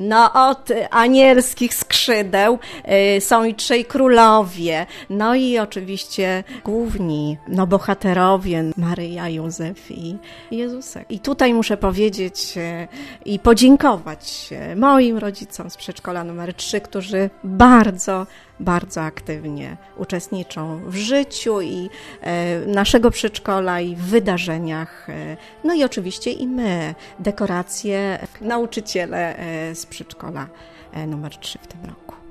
No od anielskich skrzydeł są i trzej królowie, no i oczywiście główni, bohaterowie Maryja, Józef i Jezusek. I tutaj muszę powiedzieć i podziękować moim rodzicom z przedszkola numer 3, którzy bardzo, bardzo aktywnie uczestniczą w życiu i naszego przedszkola i w wydarzeniach. No i oczywiście i my, dekoracje, nauczyciele z przedszkola numer 3 w tym roku.